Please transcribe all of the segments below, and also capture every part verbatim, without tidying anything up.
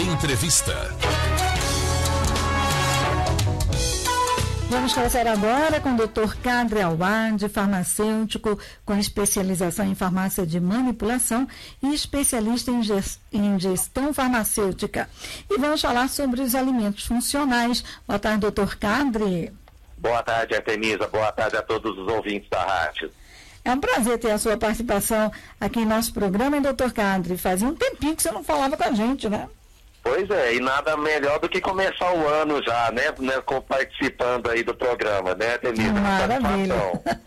Entrevista. Vamos conversar agora com o doutor Kadri Awad, farmacêutico com especialização em farmácia de manipulação e especialista em, gest... em gestão farmacêutica. E vamos falar sobre os alimentos funcionais. Boa tarde, doutor Kadri. Boa tarde, Artemisa. Boa tarde a todos os ouvintes da rádio. É um prazer ter a sua participação aqui em nosso programa, hein, doutor Kadri? Fazia um tempinho que você não falava com a gente, né? Pois é, e nada melhor do que começar o ano já, né, né com, participando aí do programa, né, Denise? Maravilha.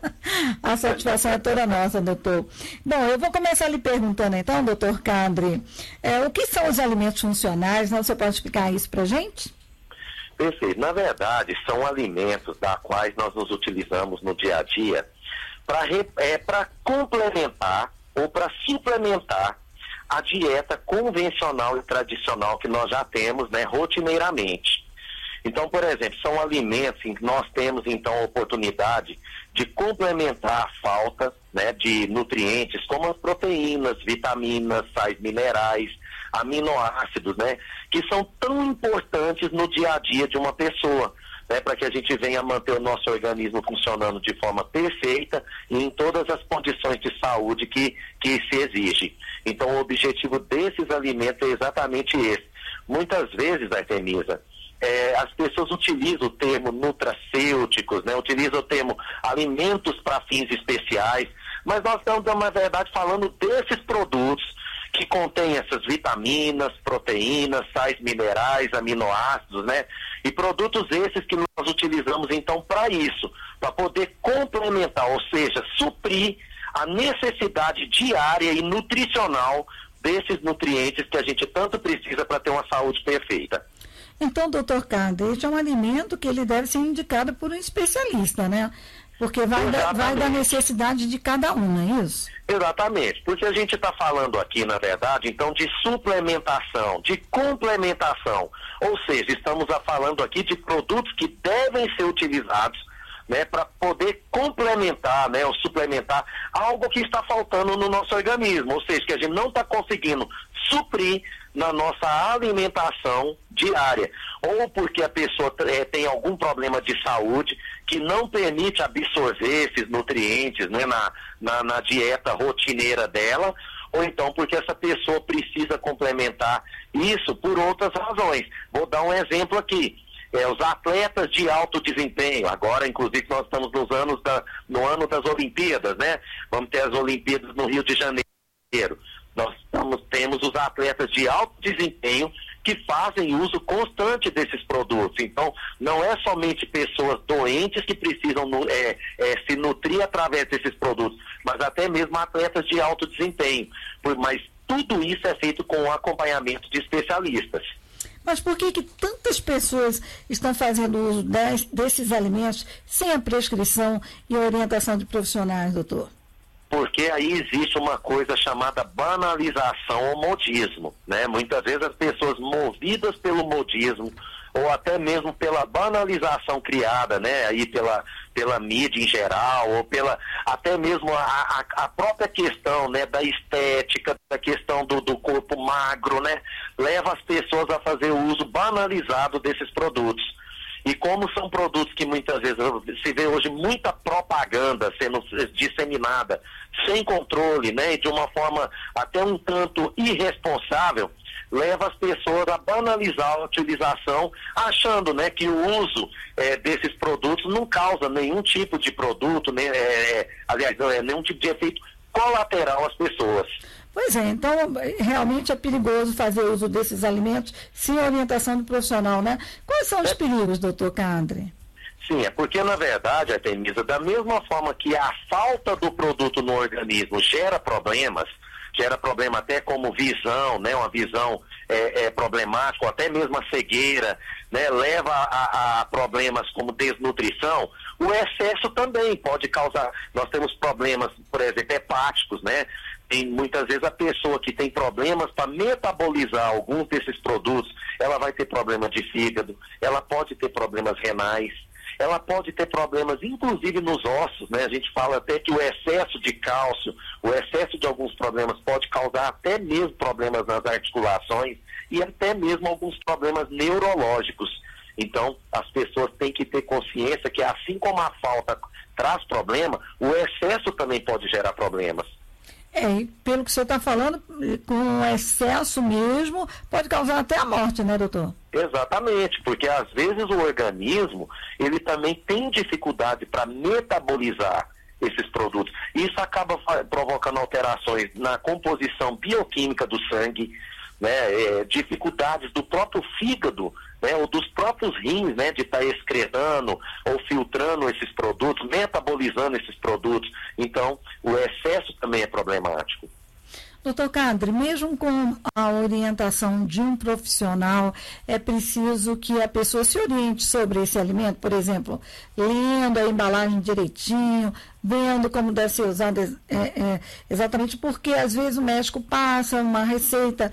A satisfação é toda nossa, doutor. Bom, eu vou começar lhe perguntando então, doutor Kadri, é, o que são os alimentos funcionais? Não, você pode explicar isso pra gente? Perfeito. Na verdade, são alimentos da quais nós nos utilizamos no dia a dia para é, para complementar ou para suplementar a dieta convencional e tradicional que nós já temos, né, rotineiramente. Então, por exemplo, são alimentos em que nós temos, então, a oportunidade de complementar a falta, né, de nutrientes como as proteínas, vitaminas, sais minerais, aminoácidos, né, que são tão importantes no dia a dia de uma pessoa, né, para que a gente venha manter o nosso organismo funcionando de forma perfeita e em todas as condições de saúde que, que se exige. Então, o objetivo desses alimentos é exatamente esse. Muitas vezes, Artemisa, é, as pessoas utilizam o termo nutracêuticos, né, utilizam o termo alimentos para fins especiais, mas nós estamos, na verdade, falando desses produtos que contém essas vitaminas, proteínas, sais minerais, aminoácidos, né? E produtos esses que nós utilizamos, então, para isso, para poder complementar, ou seja, suprir a necessidade diária e nutricional desses nutrientes que a gente tanto precisa para ter uma saúde perfeita. Então, doutor Kadri, este é um alimento que ele deve ser indicado por um especialista, né? Porque vai da, vai da necessidade de cada um, não é isso? Exatamente, porque a gente está falando aqui, na verdade, então, de suplementação, de complementação, ou seja, estamos falando aqui de produtos que devem ser utilizados, né, para poder complementar, né, ou suplementar algo que está faltando no nosso organismo, ou seja, que a gente não está conseguindo suprir na nossa alimentação diária, ou porque a pessoa é, tem algum problema de saúde que não permite absorver esses nutrientes, né, na, na, na dieta rotineira dela, ou então porque essa pessoa precisa complementar isso por outras razões. Vou dar um exemplo aqui. É, os atletas de alto desempenho, agora inclusive nós estamos nos anos da, no ano das Olimpíadas, né? Vamos ter as Olimpíadas no Rio de Janeiro. Nós estamos, temos os atletas de alto desempenho que fazem uso constante desses produtos. Então, não é somente pessoas doentes que precisam é, é, se nutrir através desses produtos, mas até mesmo atletas de alto desempenho. Mas tudo isso é feito com o acompanhamento de especialistas. Mas por que que tantas pessoas estão fazendo uso des, desses alimentos sem a prescrição e orientação de profissionais, doutor? Porque aí existe uma coisa chamada banalização ou modismo, né? Muitas vezes as pessoas movidas pelo modismo ou até mesmo pela banalização criada, né? Aí pela, pela mídia em geral ou pela até mesmo a, a, a própria questão, né, da estética, da questão do, do corpo magro, né? Leva as pessoas a fazer o uso banalizado desses produtos. E como são produtos que muitas vezes se vê hoje muita propaganda sendo disseminada sem controle, né, e de uma forma até um tanto irresponsável, leva as pessoas a banalizar a utilização, achando, né, que o uso é, desses produtos não causa nenhum tipo de produto, né, é, aliás, não é nenhum tipo de efeito colateral às pessoas. Pois é, então realmente é perigoso fazer uso desses alimentos sem orientação do profissional, né? Quais são os perigos, doutor Kadri? Sim, é porque, na verdade, Artemisa, da mesma forma que a falta do produto no organismo gera problemas, gera problema até como visão, né? Uma visão é, é, problemática, ou até mesmo a cegueira, né? Leva a, a problemas como desnutrição, o excesso também pode causar. Nós temos problemas, por exemplo, hepáticos, né? Tem, muitas vezes a pessoa que tem problemas para metabolizar alguns desses produtos, ela vai ter problema de fígado, ela pode ter problemas renais, ela pode ter problemas inclusive nos ossos, né? A gente fala até que o excesso de cálcio, o excesso de alguns problemas pode causar até mesmo problemas nas articulações e até mesmo alguns problemas neurológicos. Então, as pessoas têm que ter consciência que, assim como a falta traz problema, o excesso também pode gerar problemas. É, e pelo que o senhor está falando, com excesso mesmo, pode causar até a morte, né, doutor? Exatamente, porque às vezes o organismo, ele também tem dificuldade para metabolizar esses produtos. Isso acaba provocando alterações na composição bioquímica do sangue, né, é, dificuldades do próprio fígado, né, ou dos próprios rins, né, de estar tá excretando ou filtrando esses produtos, metabolizando esses produtos. Então, o excesso também é problemático. Doutor Cadre, mesmo com a orientação de um profissional, é preciso que a pessoa se oriente sobre esse alimento, por exemplo, lendo a embalagem direitinho, vendo como deve ser usado, é, é, exatamente porque às vezes o médico passa uma receita,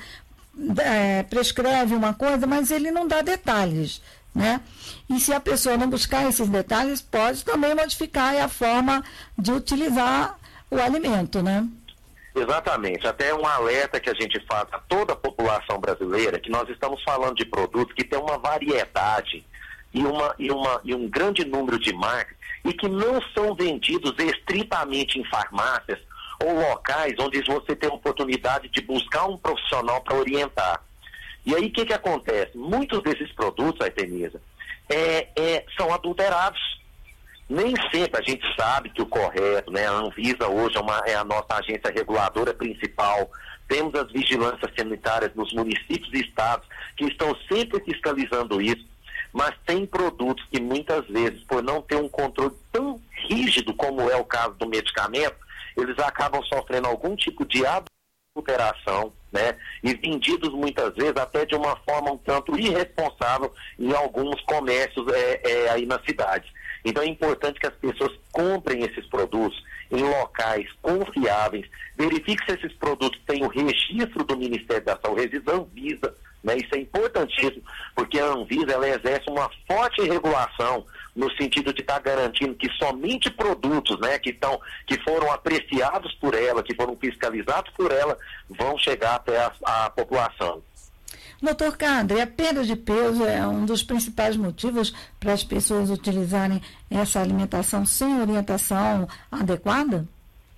é, prescreve uma coisa, mas ele não dá detalhes, né? E se a pessoa não buscar esses detalhes, pode também modificar a forma de utilizar o alimento, né? Exatamente, até um alerta que a gente faz a toda a população brasileira, que nós estamos falando de produtos que têm uma variedade e, uma, e, uma, e um grande número de marcas e que não são vendidos estritamente em farmácias ou locais onde você tem a oportunidade de buscar um profissional para orientar. E aí o que, que acontece? Muitos desses produtos, Artemisa, é, é, são adulterados. Nem sempre a gente sabe que o correto, né? A Anvisa hoje é, uma, é a nossa agência reguladora principal. Temos as vigilâncias sanitárias nos municípios e estados que estão sempre fiscalizando isso, mas tem produtos que muitas vezes, por não ter um controle tão rígido como é o caso do medicamento, eles acabam sofrendo algum tipo de adulteração, né? E vendidos muitas vezes até de uma forma um tanto irresponsável em alguns comércios é, é, aí nas cidades. Então é importante que as pessoas comprem esses produtos em locais confiáveis, verifique se esses produtos têm o registro do Ministério da Saúde, registro da Anvisa, né? Isso é importantíssimo, porque a Anvisa ela exerce uma forte regulação no sentido de estar garantindo que somente produtos, né, que, tão, que foram apreciados por ela, que foram fiscalizados por ela, vão chegar até a, a população. Doutor Cadre, a perda de peso é um dos principais motivos para as pessoas utilizarem essa alimentação sem orientação adequada?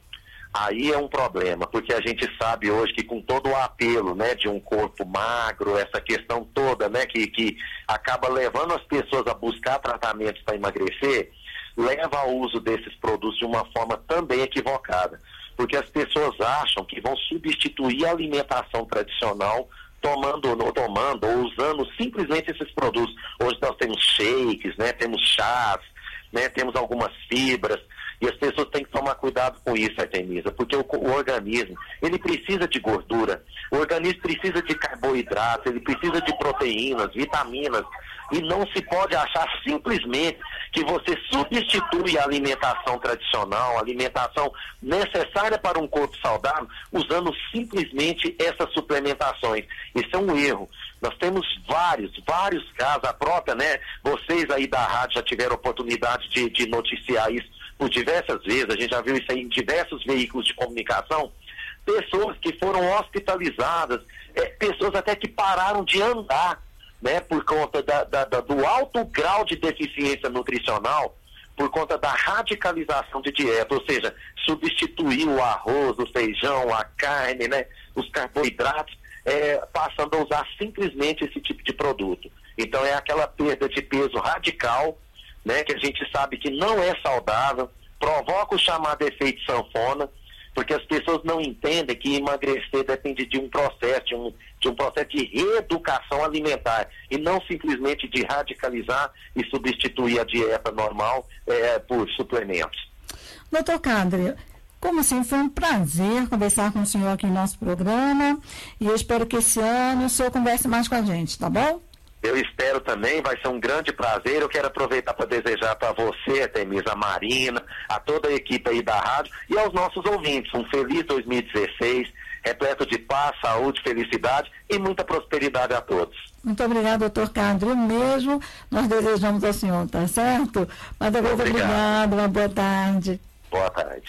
Aí é um problema, porque a gente sabe hoje que com todo o apelo, né, de um corpo magro, essa questão toda, né, que, que acaba levando as pessoas a buscar tratamentos para emagrecer, leva ao uso desses produtos de uma forma também equivocada. Porque as pessoas acham que vão substituir a alimentação tradicional tomando ou tomando ou usando simplesmente esses produtos. Hoje nós temos shakes, né, temos chás, né, temos algumas fibras, e as pessoas têm que tomar cuidado com isso, Artemisa, porque o, o organismo, ele precisa de gordura, o organismo precisa de carboidratos, ele precisa de proteínas, vitaminas, e não se pode achar simplesmente que você substitui a alimentação tradicional, a alimentação necessária para um corpo saudável, usando simplesmente essas suplementações. Isso é um erro. Nós temos vários, vários casos, a própria, né? Vocês aí da rádio já tiveram oportunidade de, de noticiar isso por diversas vezes, a gente já viu isso aí em diversos veículos de comunicação, pessoas que foram hospitalizadas, é, pessoas até que pararam de andar, né, por conta da, da, da, do alto grau de deficiência nutricional, por conta da radicalização de dieta, ou seja, substituir o arroz, o feijão, a carne, né, os carboidratos, é, passando a usar simplesmente esse tipo de produto. Então é aquela perda de peso radical, né, que a gente sabe que não é saudável, provoca o chamado efeito sanfona, porque as pessoas não entendem que emagrecer depende de um processo, de um, de um processo de reeducação alimentar, e não simplesmente de radicalizar e substituir a dieta normal é, por suplementos. Doutor Cadre, como sempre, foi um prazer conversar com o senhor aqui no nosso programa, e eu espero que esse ano o senhor converse mais com a gente, tá bom? Eu espero também, vai ser um grande prazer. Eu quero aproveitar para desejar para você, Artemisa, a Marina, a toda a equipe aí da rádio e aos nossos ouvintes um feliz dois mil e dezesseis, repleto de paz, saúde, felicidade e muita prosperidade a todos. Muito obrigado, doutor Cadre. Mesmo nós desejamos ao senhor, tá certo? Mas obrigado, uma boa tarde. Boa tarde.